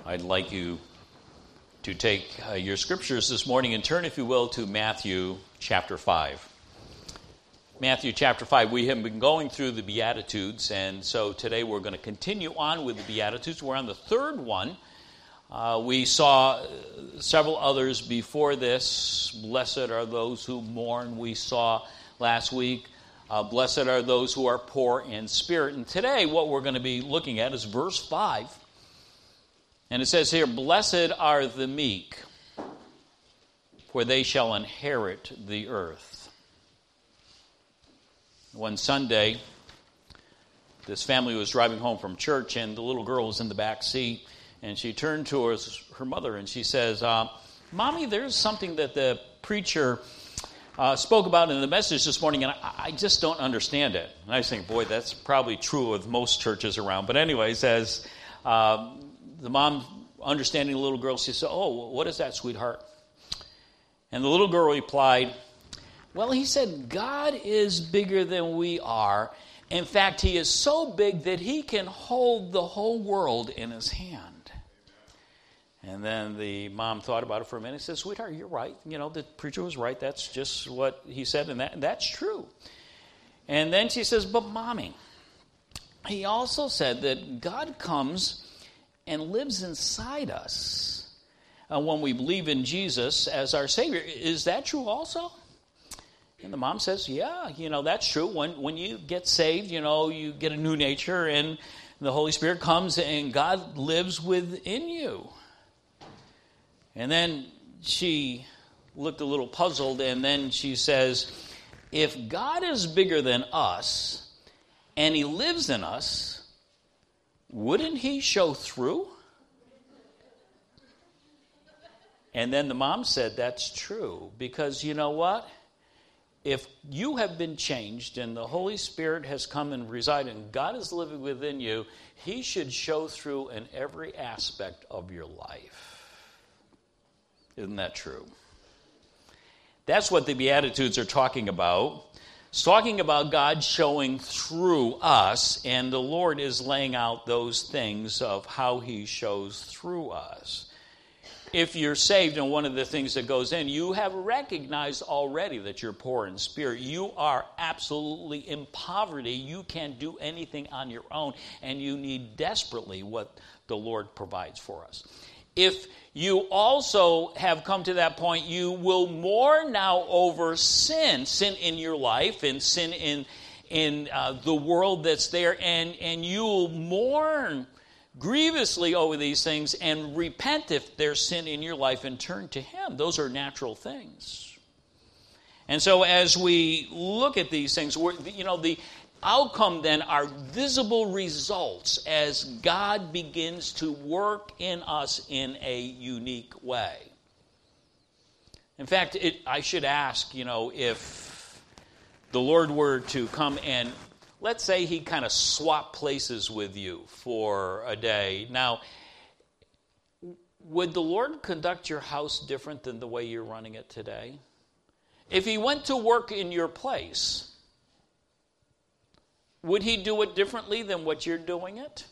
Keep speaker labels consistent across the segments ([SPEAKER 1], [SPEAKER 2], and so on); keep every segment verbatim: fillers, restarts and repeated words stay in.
[SPEAKER 1] I'd like you to take uh, your scriptures this morning and turn, if you will, to Matthew chapter five. Matthew chapter five, we have been going through the Beatitudes, and so today we're going to continue on with the Beatitudes. We're on the third one. Uh, we saw several others before this. Blessed are those who mourn, we saw last week. Uh, blessed are those who are poor in spirit. And today what we're going to be looking at is verse five. And it says here, blessed are the meek, for they shall inherit the earth. One Sunday, this family was driving home from church, and the little girl was in the back seat, and she turned towards her mother, and she says, uh, Mommy, there's something that the preacher uh, spoke about in the message this morning, and I, I just don't understand it. And I was thinking, boy, that's probably true with most churches around. But anyways, as uh, the mom, understanding the little girl, she said, oh, what is that, sweetheart? And the little girl replied, well, he said, God is bigger than we are. In fact, he is so big that he can hold the whole world in his hand. And then the mom thought about it for a minute and said, sweetheart, you're right. You know, the preacher was right. That's just what he said, and that, that's true. And then she says, but Mommy, he also said that God comes and lives inside us uh, when we believe in Jesus as our Savior. Is that true also? And the mom says, yeah, you know, that's true. When when you get saved, you know, you get a new nature, and the Holy Spirit comes and God lives within you. And then she looked a little puzzled, and then she says, if God is bigger than us and he lives in us, wouldn't he show through? And then the mom said, that's true. Because you know what? If you have been changed and the Holy Spirit has come and resided and God is living within you, he should show through in every aspect of your life. Isn't that true? That's what the Beatitudes are talking about. It's talking about God showing through us, and the Lord is laying out those things of how he shows through us. If you're saved, and one of the things that goes in, you have recognized already that you're poor in spirit. You are absolutely in poverty. You can't do anything on your own, and you need desperately what the Lord provides for us. If you also have come to that point, you will mourn now over sin, sin in your life and sin in in uh, the world that's there, and, and you will mourn grievously over these things and repent if there's sin in your life and turn to him. Those are natural things. And so as we look at these things, we're, you know, the outcome then are visible results as God begins to work in us in a unique way. In fact, it, I should ask, you know, if the Lord were to come and, let's say he kind of swap places with you for a day. Now, would the Lord conduct your house different than the way you're running it today? If he went to work in your place, would he do it differently than what you're doing it?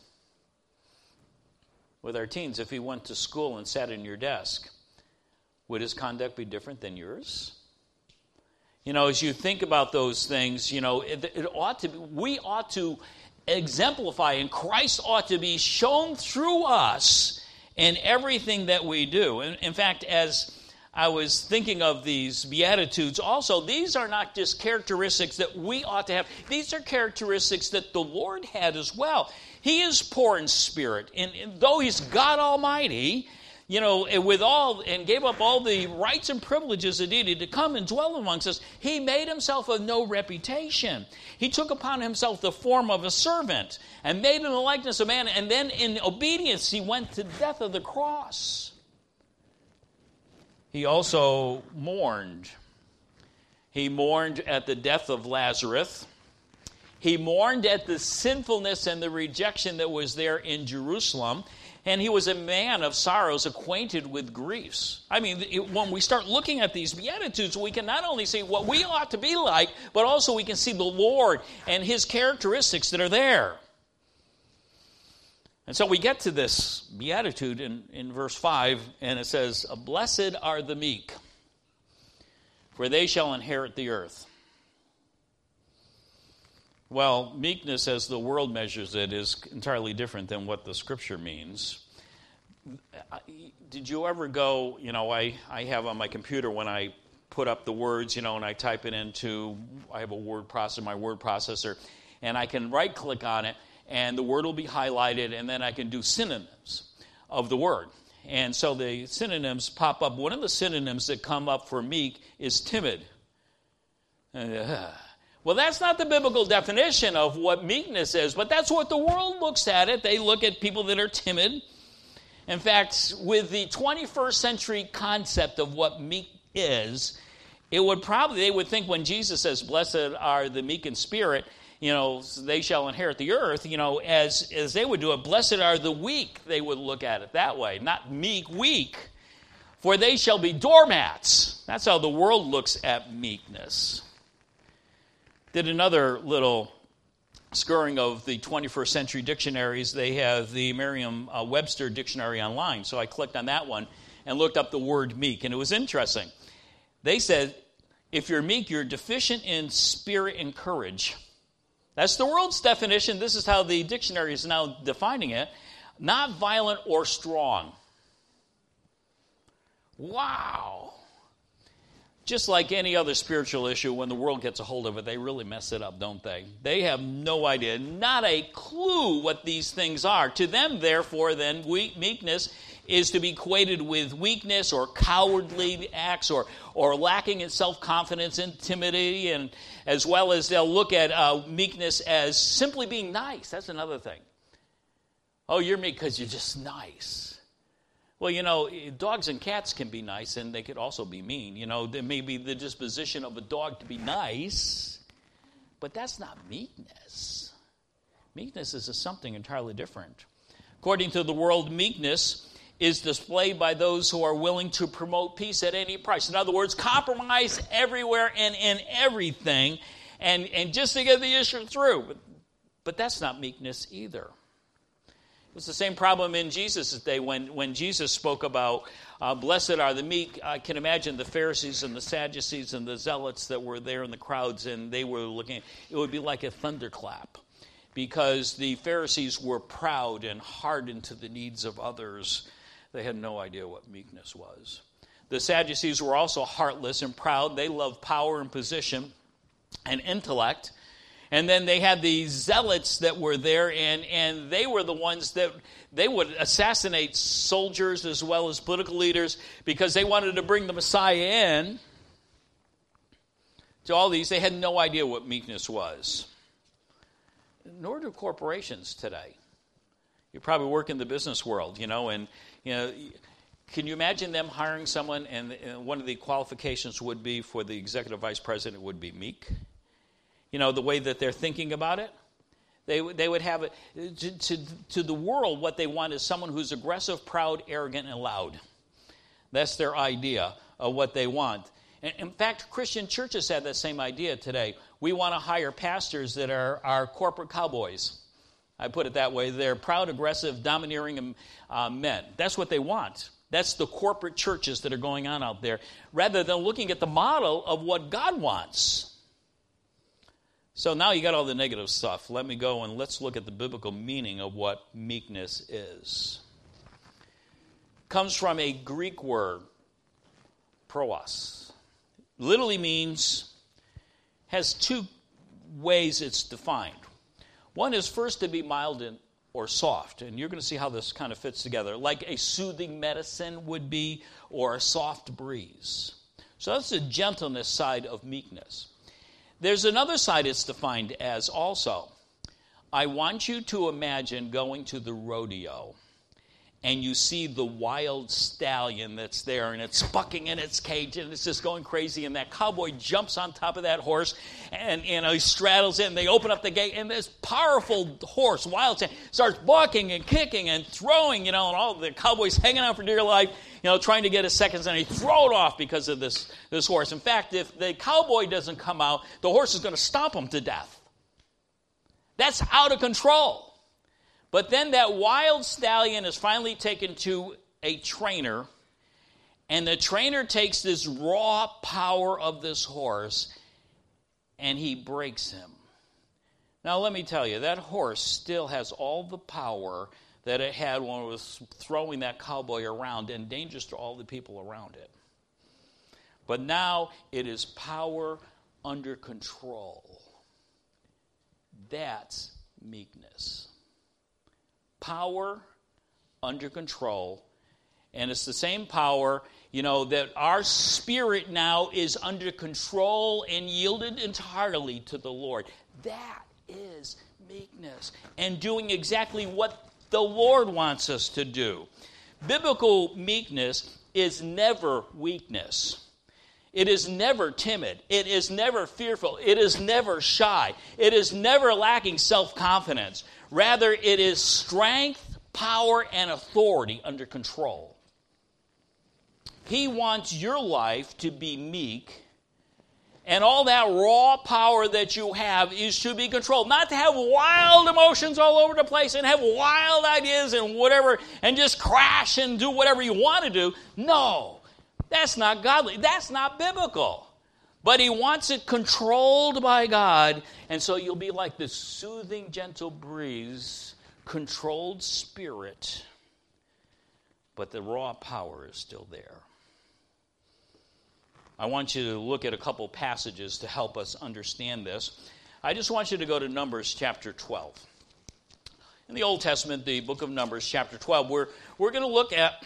[SPEAKER 1] With our teens, if he went to school and sat in your desk, would his conduct be different than yours? You know, as you think about those things, you know, it, it ought to be, we ought to exemplify, and Christ ought to be shown through us in everything that we do. And in fact, as I was thinking of these Beatitudes also, these are not just characteristics that we ought to have. These are characteristics that the Lord had as well. He is poor in spirit, and, and though he's God Almighty, you know, with all, and gave up all the rights and privileges that he needed to come and dwell amongst us, he made himself of no reputation. He took upon himself the form of a servant and made in the likeness of man, and then in obedience he went to death of the cross. He also mourned. He mourned at the death of Lazarus. He mourned at the sinfulness and the rejection that was there in Jerusalem. And he was a man of sorrows, acquainted with griefs. I mean, it, when we start looking at these Beatitudes, we can not only see what we ought to be like, but also we can see the Lord and his characteristics that are there. And so we get to this beatitude in, in verse five, and it says, "Blessed are the meek, for they shall inherit the earth." Well, meekness as the world measures it is entirely different than what the Scripture means. Did you ever go, you know, I, I have on my computer when I put up the words, you know, and I type it into, I have a word processor, my word processor, and I can right-click on it, and the word will be highlighted, and then I can do synonyms of the word. And so the synonyms pop up. One of the synonyms that come up for meek is timid. Uh, well, that's not the biblical definition of what meekness is, but that's what the world looks at it. They look at people that are timid. In fact, with the twenty-first century concept of what meek is, it would probably, they would think when Jesus says, "Blessed are the meek in spirit," you know, they shall inherit the earth, you know, as, as they would do it, "Blessed are the weak," they would look at it that way, not meek, weak, "for they shall be doormats." That's how the world looks at meekness. Did another little scouring of the twenty-first century dictionaries. They have the Merriam-Webster dictionary online, so I clicked on that one and looked up the word meek, and it was interesting. They said, if you're meek, you're deficient in spirit and courage. That's the world's definition. This is how the dictionary is now defining it. Not violent or strong. Wow. Just like any other spiritual issue, when the world gets a hold of it, they really mess it up, don't they? They have no idea, not a clue what these things are. To them, therefore, then, weak, meekness is to be equated with weakness or cowardly acts or, or lacking in self-confidence and timidity, and as well as they'll look at uh, meekness as simply being nice. That's another thing. Oh, you're meek because you're just nice. Well, you know, dogs and cats can be nice, and they could also be mean. You know, there may be the disposition of a dog to be nice, but that's not meekness. Meekness is something entirely different. According to the world, meekness is displayed by those who are willing to promote peace at any price. In other words, compromise everywhere and in everything, and, and just to get the issue through. But, but that's not meekness either. It was the same problem in Jesus' day when, when Jesus spoke about uh, blessed are the meek. I can imagine the Pharisees and the Sadducees and the Zealots that were there in the crowds, and they were looking, it would be like a thunderclap, because the Pharisees were proud and hardened to the needs of others. They had no idea what meekness was. The Sadducees were also heartless and proud. They loved power and position and intellect. And then they had the Zealots that were there, and, and they were the ones that they would assassinate soldiers as well as political leaders because they wanted to bring the Messiah in. To all these, they had no idea what meekness was. Nor do corporations today. You probably work in the business world, you know, and, you know, can you imagine them hiring someone, and, and one of the qualifications would be for the executive vice president would be meek? You know, the way that they're thinking about it, they they would have it to, to, to the world. What they want is someone who's aggressive, proud, arrogant, and loud. That's their idea of what they want. And in fact, Christian churches have that same idea today. We want to hire pastors that are, are corporate cowboys. I put it that way. They're proud, aggressive, domineering uh, men. That's what they want. That's the corporate churches that are going on out there, rather than looking at the model of what God wants. So now you got all the negative stuff. Let me go and let's look at the biblical meaning of what meekness is. It comes from a Greek word, proos. Literally means, has two ways it's defined. One is first to be mild and, or soft, and you're going to see how this kind of fits together, like a soothing medicine would be, or a soft breeze. So that's the gentleness side of meekness. There's another side it's defined as also. I want you to imagine going to the rodeo, and you see the wild stallion that's there, and it's bucking in its cage, and it's just going crazy, and that cowboy jumps on top of that horse, and you know, he straddles it, and they open up the gate, and this powerful horse, wild stallion, starts bucking and kicking and throwing, you know, and all the cowboy's hanging out for dear life, you know, trying to get his seconds, and he throw it off because of this, this horse. In fact, if the cowboy doesn't come out, the horse is going to stomp him to death. That's out of control. But then that wild stallion is finally taken to a trainer, and the trainer takes this raw power of this horse, and he breaks him. Now, let me tell you, that horse still has all the power that it had when it was throwing that cowboy around and dangerous to all the people around it. But now it is power under control. That's meekness. Power under control. And it's the same power, you know, that our spirit now is under control and yielded entirely to the Lord. That is meekness. And doing exactly what the Lord wants us to do. Biblical meekness is never weakness. It is never timid. It is never fearful. It is never shy. It is never lacking self-confidence. Rather, it is strength, power, and authority under control. He wants your life to be meek, and all that raw power that you have is to be controlled. Not to have wild emotions all over the place and have wild ideas and whatever, and just crash and do whatever you want to do. No, that's not godly. That's not biblical. But he wants it controlled by God, and so you'll be like this soothing, gentle breeze, controlled spirit, but the raw power is still there. I want you to look at a couple passages to help us understand this. I just want you to go to Numbers chapter twelve. In the Old Testament, the book of Numbers chapter twelve, we're, we're going to look at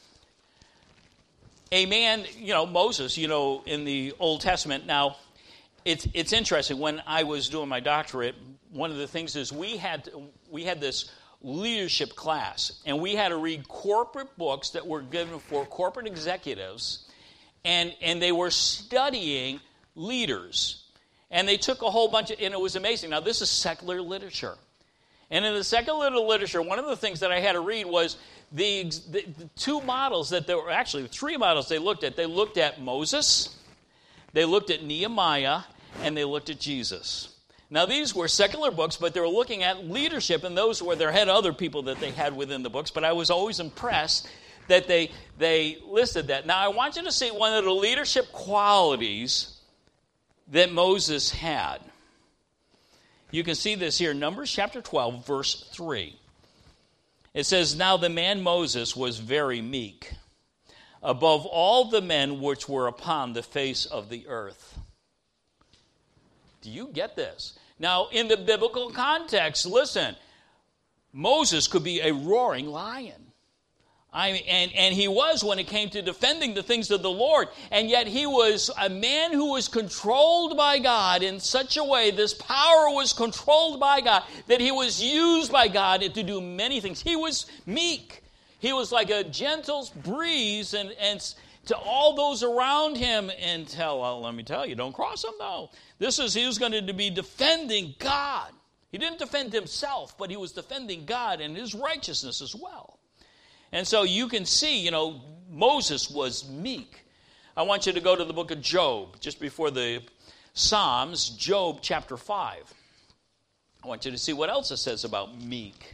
[SPEAKER 1] a man, you know, Moses, you know, in the Old Testament. Now, it's it's interesting. When I was doing my doctorate, one of the things is we had we had this leadership class, and we had to read corporate books that were given for corporate executives, and and they were studying leaders, and they took a whole bunch of, and it was amazing. Now, this is secular literature, and in the secular literature, one of the things that I had to read was The, the, the two models that there were, actually three models they looked at. They looked at Moses, they looked at Nehemiah, and they looked at Jesus. Now, these were secular books, but they were looking at leadership, and those were, there had other people that they had within the books, but I was always impressed that they, they listed that. Now, I want you to see one of the leadership qualities that Moses had. You can see this here, Numbers chapter twelve, verse three. It says, "Now the man Moses was very meek, above all the men which were upon the face of the earth." Do you get this? Now, in the biblical context, listen, Moses could be a roaring lion. I mean, and, and he was when it came to defending the things of the Lord. And yet he was a man who was controlled by God in such a way, this power was controlled by God, that he was used by God to do many things. He was meek. He was like a gentle breeze and, and to all those around him until, well, let me tell you, don't cross him though. This is, he was going to be defending God. He didn't defend himself, but he was defending God and his righteousness as well. And so you can see, you know, Moses was meek. I want you to go to the book of Job, just before the Psalms, Job chapter five. I want you to see what else it says about meek.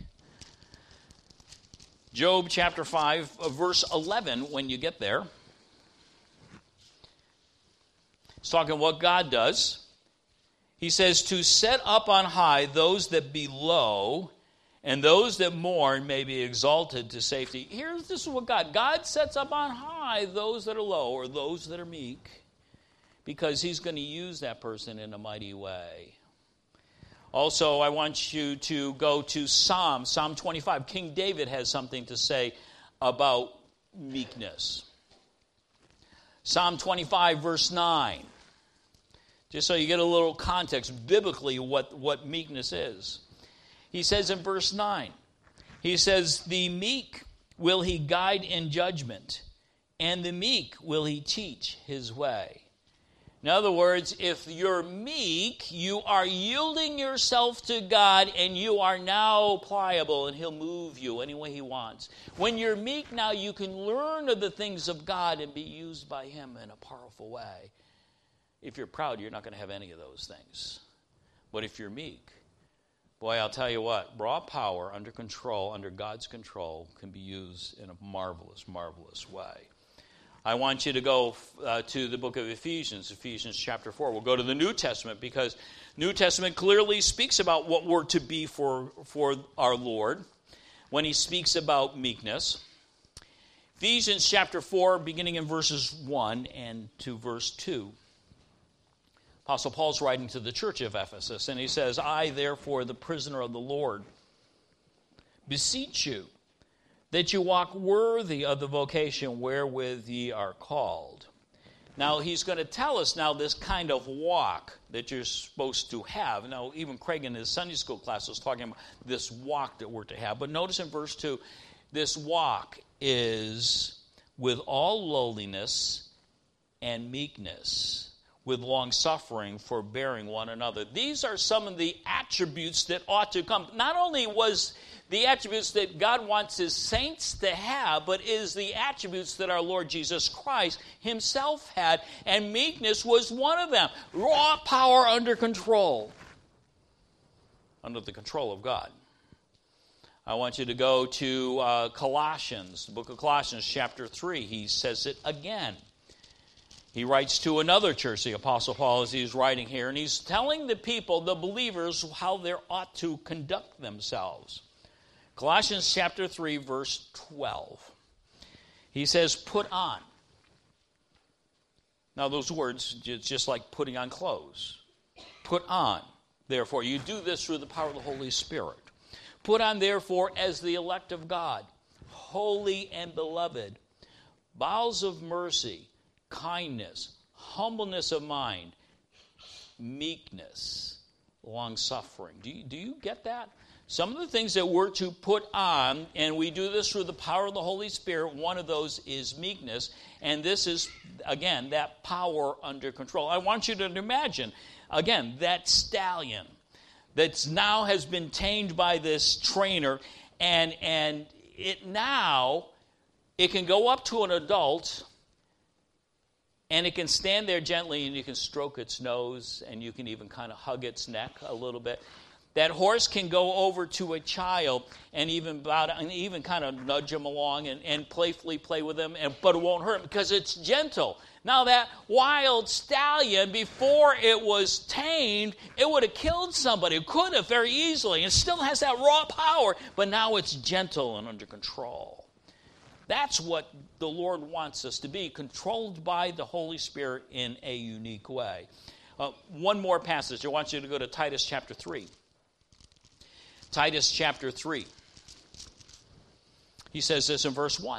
[SPEAKER 1] Job chapter five, verse eleven, when you get there. It's talking what God does. He says, "To set up on high those that be low, and those that mourn may be exalted to safety." Here's this is what God, God sets up on high those that are low or those that are meek, because he's going to use that person in a mighty way. Also, I want you to go to Psalm, Psalm twenty-five. King David has something to say about meekness. Psalm twenty-five, verse nine. Just so you get a little context biblically what, what meekness is. He says in verse nine, he says, "The meek will he guide in judgment, and the meek will he teach his way." In other words, if you're meek, you are yielding yourself to God, and you are now pliable, and he'll move you any way he wants. When you're meek now, you can learn of the things of God and be used by him in a powerful way. If you're proud, you're not going to have any of those things. But if you're meek, Boy, I'll tell you what, raw power under control, under God's control, can be used in a marvelous, marvelous way. I want you to go uh, to the book of Ephesians, Ephesians chapter four. We'll go to the New Testament because New Testament clearly speaks about what we're to be for, for our Lord when he speaks about meekness. Ephesians chapter four, beginning in verses one and to verse two. Apostle Paul's writing to the church of Ephesus, and he says, I, therefore, the prisoner of the Lord, beseech you that you walk worthy of the vocation wherewith ye are called. Now, he's going to tell us now this kind of walk that you're supposed to have. Now, even Craig in his Sunday school class was talking about this walk that we're to have. But notice in verse two, this walk is with all lowliness and meekness, with long-suffering, forbearing one another. These are some of the attributes that ought to come. Not only was the attributes that God wants his saints to have, but is the attributes that our Lord Jesus Christ himself had, and meekness was one of them. Raw power under control, under the control of God. I want you to go to uh, Colossians, the book of Colossians, chapter three. He says it again. He writes to another church, the Apostle Paul, as he's writing here, and he's telling the people, the believers, how they ought to conduct themselves. Colossians chapter three, verse twelve. He says, put on. Now those words, it's just like putting on clothes. Put on, therefore. You do this through the power of the Holy Spirit. Put on, therefore, as the elect of God, holy and beloved, bowels of mercy, kindness, humbleness of mind, meekness, long-suffering. Do you, do you get that? Some of the things that we're to put on, and we do this through the power of the Holy Spirit, one of those is meekness, and this is, again, that power under control. I want you to imagine, again, that stallion that now has been tamed by this trainer, and, and it now, it can go up to an adult, and it can stand there gently, and you can stroke its nose, and you can even kind of hug its neck a little bit. That horse can go over to a child and even bow down, and even kind of nudge him along and, and playfully play with him, and, but it won't hurt him because it's gentle. Now that wild stallion, before it was tamed, it would have killed somebody. It could have very easily. It still has that raw power, but now it's gentle and under control. That's what the Lord wants us to be, controlled by the Holy Spirit in a unique way. Uh, one more passage. I want you to go to Titus chapter three. Titus chapter three. He says this in verse one.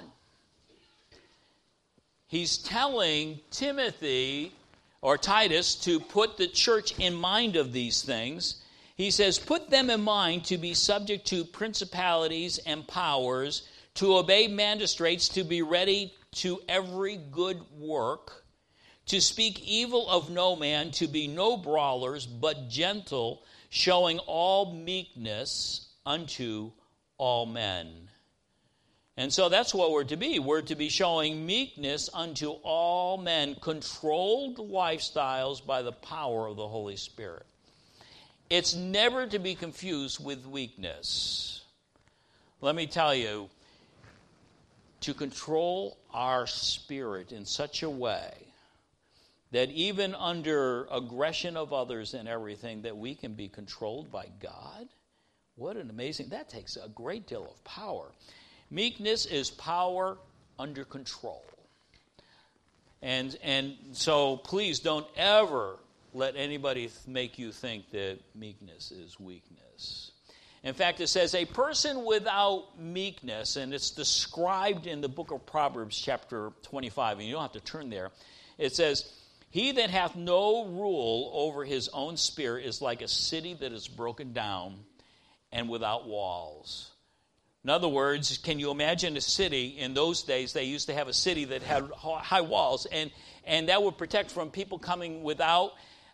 [SPEAKER 1] He's telling Timothy, or Titus, to put the church in mind of these things. He says, put them in mind to be subject to principalities and powers, to obey magistrates, to be ready to every good work, to speak evil of no man, to be no brawlers, but gentle, showing all meekness unto all men. And so that's what we're to be. We're to be showing meekness unto all men, controlled lifestyles by the power of the Holy Spirit. It's never to be confused with weakness. Let me tell you, to control our spirit in such a way that even under aggression of others and everything, that we can be controlled by God, what an amazing, that takes a great deal of power. Meekness is power under control. And and so please don't ever let anybody make you think that meekness is weakness. In fact, it says, a person without meekness, and it's described in the book of Proverbs chapter twenty-five, and you don't have to turn there. It says, he that hath no rule over his own spirit is like a city that is broken down and without walls. In other words, can you imagine a city? In those days, they used to have a city that had high walls, and, and that would protect from people coming without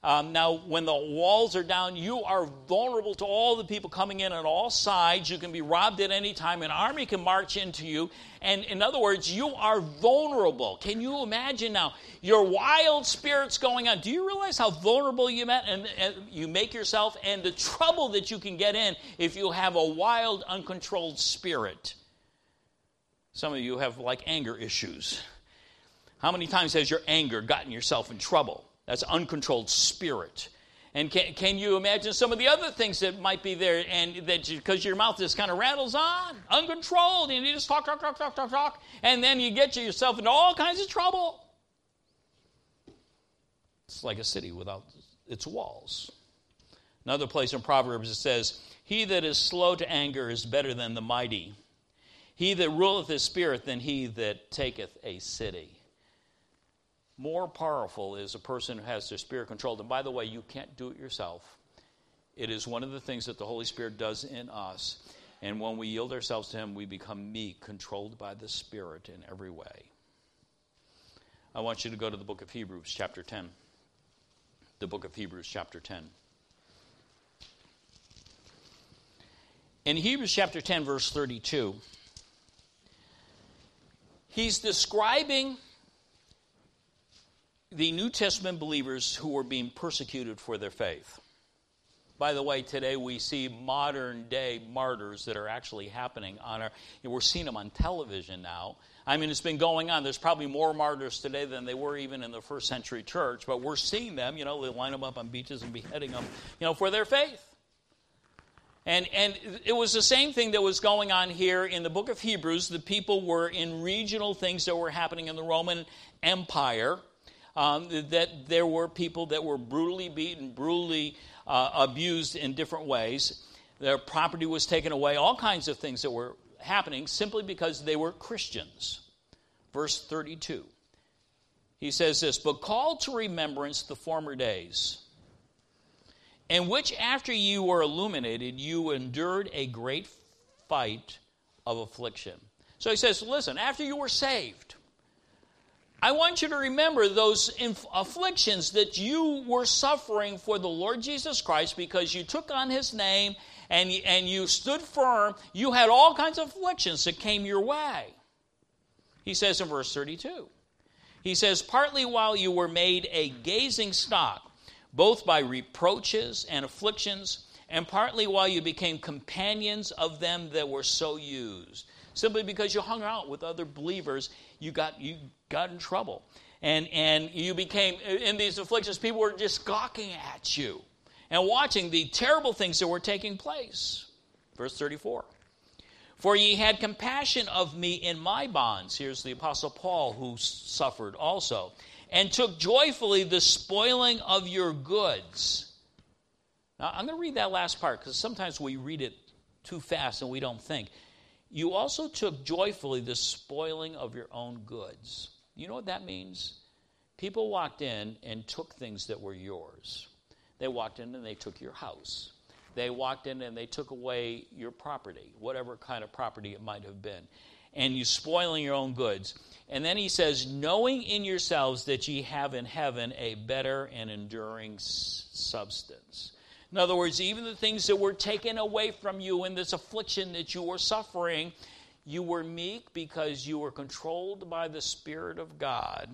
[SPEAKER 1] Um, now, when the walls are down, you are vulnerable to all the people coming in on all sides. You can be robbed at any time. An army can march into you. And in other words, you are vulnerable. Can you imagine now your wild spirits going on? Do you realize how vulnerable you met and, and you make yourself, and the trouble that you can get in if you have a wild, uncontrolled spirit? Some of you have like anger issues. How many times has your anger gotten yourself in trouble? That's uncontrolled spirit. And can, can you imagine some of the other things that might be there, and that because your mouth just kind of rattles on, uncontrolled, and you just talk, talk, talk, talk, talk, talk, and then you get yourself into all kinds of trouble. It's like a city without its walls. Another place in Proverbs it says, "He that is slow to anger is better than the mighty. He that ruleth his spirit than he that taketh a city." More powerful is a person who has their spirit controlled. And by the way, you can't do it yourself. It is one of the things that the Holy Spirit does in us. And when we yield ourselves to Him, we become meek, controlled by the Spirit in every way. I want you to go to the book of Hebrews, chapter ten. The book of Hebrews, chapter ten. In Hebrews, chapter ten, verse thirty-two, he's describing the New Testament believers who were being persecuted for their faith. By the way, today we see modern day martyrs that are actually happening on our, we're seeing them on television now. I mean, it's been going on. There's probably more martyrs today than they were even in the first century church, but we're seeing them, you know, they line them up on beaches and beheading them, you know, for their faith. And and it was the same thing that was going on here in the book of Hebrews. The people were in regional things that were happening in the Roman Empire. Um, that there were people that were brutally beaten, brutally uh, abused in different ways. Their property was taken away, all kinds of things that were happening simply because they were Christians. Verse thirty-two, he says this, "But call to remembrance the former days, in which after you were illuminated, you endured a great fight of affliction." So he says, listen, after you were saved, I want you to remember those inf- afflictions that you were suffering for the Lord Jesus Christ because you took on His name and, and you stood firm. You had all kinds of afflictions that came your way. He says in verse thirty-two, he says, "Partly while you were made a gazing stock, both by reproaches and afflictions, and partly while you became companions of them that were so used." Simply because you hung out with other believers, you got you got in trouble. And and you became, in these afflictions, people were just gawking at you and watching the terrible things that were taking place. Verse thirty-four. "For ye had compassion of me in my bonds." Here's the Apostle Paul who suffered also. "And took joyfully the spoiling of your goods." Now, I'm going to read that last part because sometimes we read it too fast and we don't think. "You also took joyfully the spoiling of your own goods." You know what that means? People walked in and took things that were yours. They walked in and they took your house. They walked in and they took away your property, whatever kind of property it might have been. And you spoiling your own goods. And then he says, "Knowing in yourselves that ye have in heaven a better and enduring s- substance." In other words, even the things that were taken away from you in this affliction that you were suffering, you were meek because you were controlled by the Spirit of God,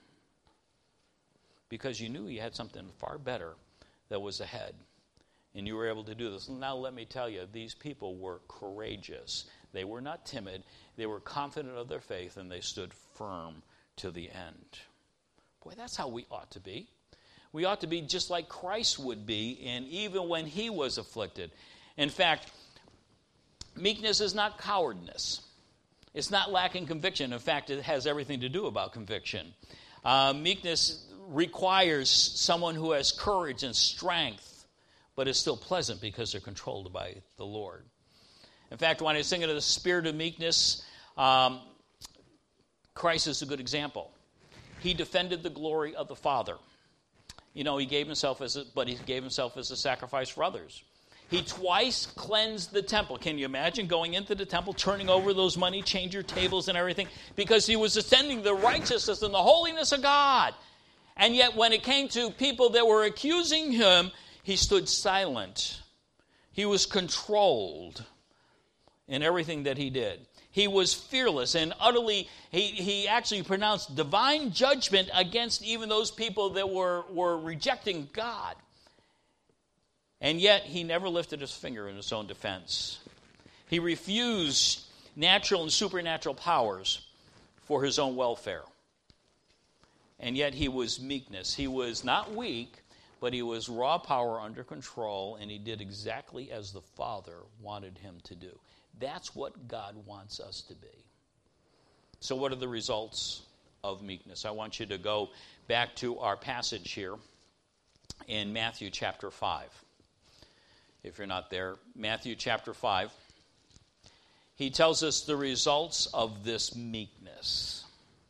[SPEAKER 1] because you knew you had something far better that was ahead. And you were able to do this. Now let me tell you, these people were courageous. They were not timid. They were confident of their faith, and they stood firm to the end. Boy, that's how we ought to be. We ought to be just like Christ would be, and even when He was afflicted. In fact, meekness is not cowardice. It's not lacking conviction. In fact, it has everything to do about conviction. Uh, meekness requires someone who has courage and strength, but is still pleasant because they're controlled by the Lord. In fact, when I sing of the spirit of meekness, um, Christ is a good example. He defended the glory of the Father. You know, he gave himself as a, but he gave himself as a sacrifice for others. He twice cleansed the temple. Can you imagine going into the temple, turning over those money changer tables and everything? Because he was ascending the righteousness and the holiness of God. And yet when it came to people that were accusing him, he stood silent. He was controlled in everything that he did. He was fearless and utterly, he, he actually pronounced divine judgment against even those people that were, were rejecting God. And yet he never lifted his finger in his own defense. He refused natural and supernatural powers for his own welfare. And yet he was meekness. He was not weak, but he was raw power under control, and he did exactly as the Father wanted him to do. That's what God wants us to be. So what are the results of meekness? I want you to go back to our passage here in Matthew chapter five. If you're not there, Matthew chapter five. He tells us the results of this meekness.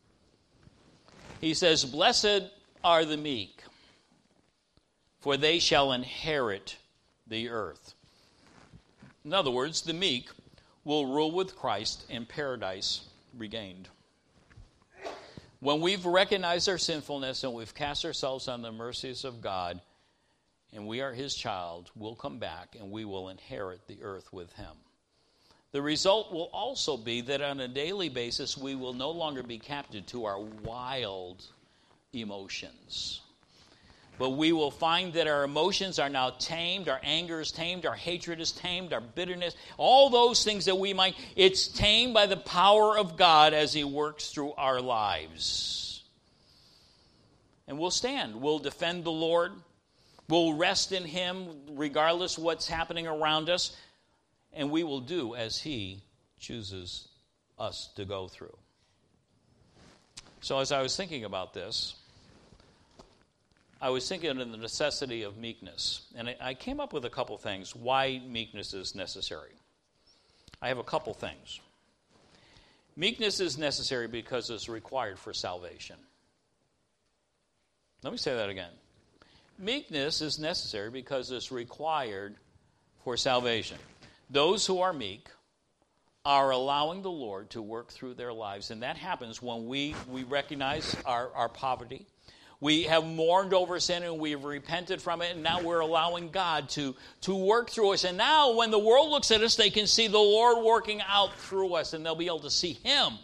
[SPEAKER 1] He says, "Blessed are the meek, for they shall inherit the earth." In other words, the meek will rule with Christ in paradise regained. When we've recognized our sinfulness and we've cast ourselves on the mercies of God, and we are his child, we'll come back and we will inherit the earth with him. The result will also be that on a daily basis, we will no longer be captive to our wild emotions. But we will find that our emotions are now tamed, our anger is tamed, our hatred is tamed, our bitterness, all those things that we might, it's tamed by the power of God as he works through our lives. And we'll stand, we'll defend the Lord, we'll rest in him regardless of what's happening around us, and we will do as he chooses us to go through. So as I was thinking about this, I was thinking of the necessity of meekness. And I came up with a couple things why meekness is necessary. I have a couple things. Meekness is necessary because it's required for salvation. Let me say that again. Meekness is necessary because it's required for salvation. Those who are meek are allowing the Lord to work through their lives. And that happens when we, we recognize our, our poverty. We have mourned over sin and we've repented from it, and now we're allowing God to, to work through us. And now when the world looks at us, they can see the Lord working out through us, and they'll be able to see him.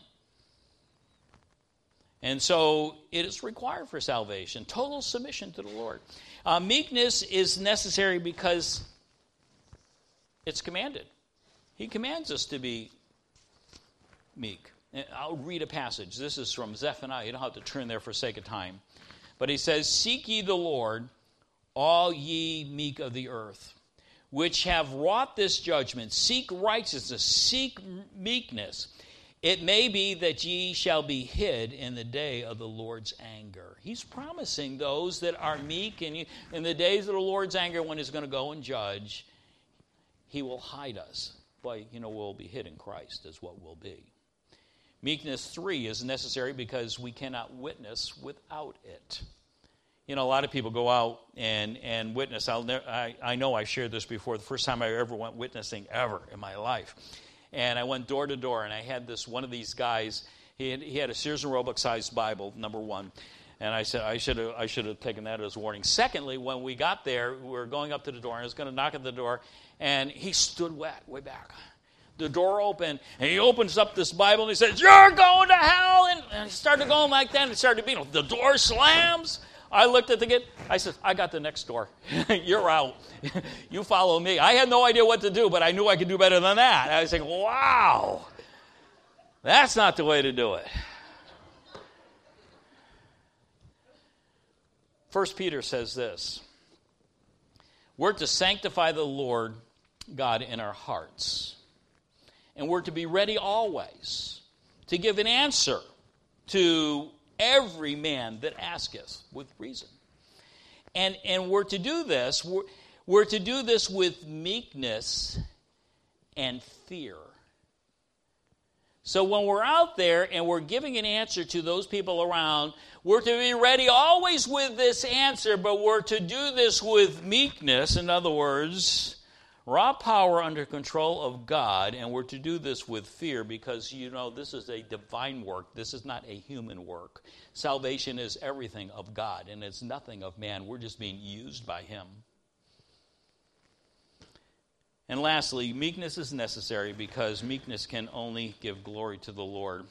[SPEAKER 1] And so it is required for salvation, total submission to the Lord. Uh, meekness is necessary because it's commanded. He commands us to be meek. And I'll read a passage. This is from Zephaniah. You don't have to turn there for sake of time. But he says, "Seek ye the Lord, all ye meek of the earth, which have wrought this judgment. Seek righteousness, seek meekness. It may be that ye shall be hid in the day of the Lord's anger." He's promising those that are meek, and in the days of the Lord's anger, when he's going to go and judge, he will hide us. But, you know, we'll be hid in Christ is what we'll be. Meekness, three, is necessary because we cannot witness without it. You know, a lot of people go out and, and witness. I'll ne- I, I know I shared this before. The first time I ever went witnessing ever in my life. And I went door to door, and I had this one of these guys. He had, he had a Sears and Roebuck sized Bible, number one. And I said, I should have I should have taken that as a warning. Secondly, when we got there, we were going up to the door, and I was going to knock at the door, and he stood way, way back. The door opened, and he opens up this Bible, and he says, "You're going to hell!" And, and he started going like that, and it started beating. The door slams. I looked at the kid. I said, "I got the next door. You're out. You follow me." I had no idea what to do, but I knew I could do better than that. I was thinking, wow, that's not the way to do it. First Peter says this: we're to sanctify the Lord God in our hearts. And we're to be ready always to give an answer to every man that asketh with reason. And, and we're to do this, we're, we're to do this with meekness and fear. So when we're out there and we're giving an answer to those people around, we're to be ready always with this answer, but we're to do this with meekness. In other words, Raw power under control of God, and we're to do this with fear because, you know, this is a divine work. This is not a human work. Salvation is everything of God, and it's nothing of man. We're just being used by him. And lastly, meekness is necessary because meekness can only give glory to the Lord.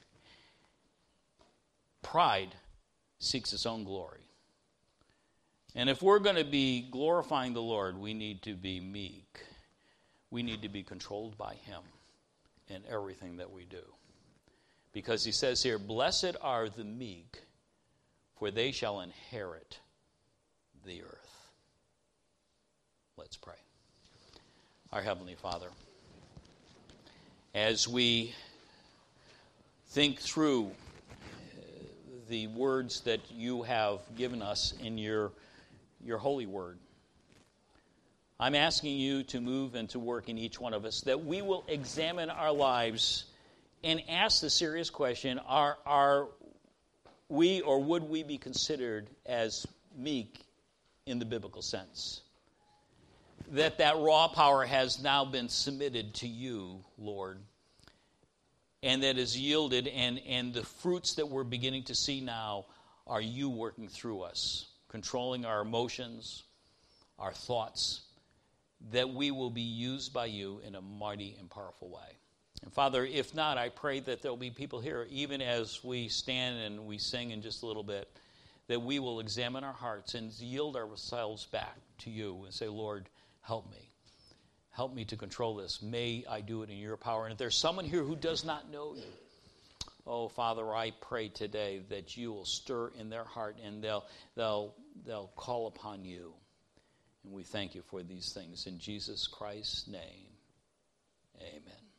[SPEAKER 1] Pride seeks its own glory. And if we're going to be glorifying the Lord, we need to be meek. We need to be controlled by him in everything that we do. Because he says here, blessed are the meek, for they shall inherit the earth. Let's pray. Our Heavenly Father, as we think through the words that you have given us in your your holy word, I'm asking you to move and to work in each one of us, that we will examine our lives and ask the serious question, are, are we or would we be considered as meek in the biblical sense? That that raw power has now been submitted to you, Lord, and that is yielded, and, and the fruits that we're beginning to see now are you working through us, controlling our emotions, our thoughts, that we will be used by you in a mighty and powerful way. And Father, if not, I pray that there will be people here, even as we stand and we sing in just a little bit, that we will examine our hearts and yield ourselves back to you and say, Lord, help me. Help me to control this. May I do it in your power. And if there's someone here who does not know you, oh, Father, I pray today that you will stir in their heart and they'll they'll they'll call upon you. And we thank you for these things in Jesus Christ's name. Amen.